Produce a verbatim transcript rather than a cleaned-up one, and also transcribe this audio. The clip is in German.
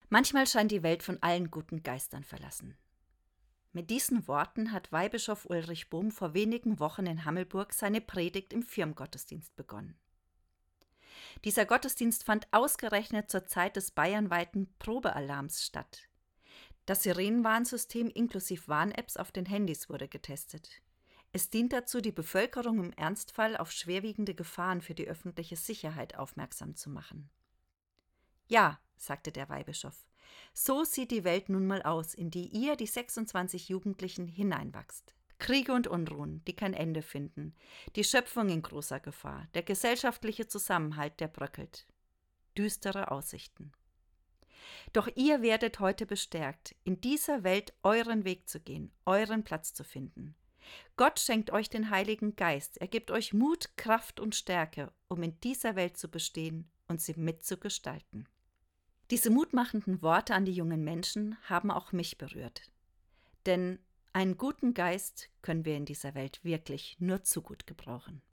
Manchmal scheint die Welt von allen guten Geistern verlassen. Mit diesen Worten hat Weihbischof Ulrich Bohm vor wenigen Wochen in Hammelburg seine Predigt im Firmgottesdienst begonnen. Dieser Gottesdienst fand ausgerechnet zur Zeit des bayernweiten Probealarms statt. Das Sirenenwarnsystem inklusive Warn-Apps auf den Handys wurde getestet. Es dient dazu, die Bevölkerung im Ernstfall auf schwerwiegende Gefahren für die öffentliche Sicherheit aufmerksam zu machen. Ja, sagte der Weihbischof, so sieht die Welt nun mal aus, in die ihr, die sechsundzwanzig Jugendlichen, hineinwachst. Kriege und Unruhen, die kein Ende finden, die Schöpfung in großer Gefahr, der gesellschaftliche Zusammenhalt, der bröckelt. Düstere Aussichten. Doch ihr werdet heute bestärkt, in dieser Welt euren Weg zu gehen, euren Platz zu finden. Gott schenkt euch den Heiligen Geist, er gibt euch Mut, Kraft und Stärke, um in dieser Welt zu bestehen und sie mitzugestalten. Diese mutmachenden Worte an die jungen Menschen haben auch mich berührt. Denn einen guten Geist können wir in dieser Welt wirklich nur zu gut gebrauchen.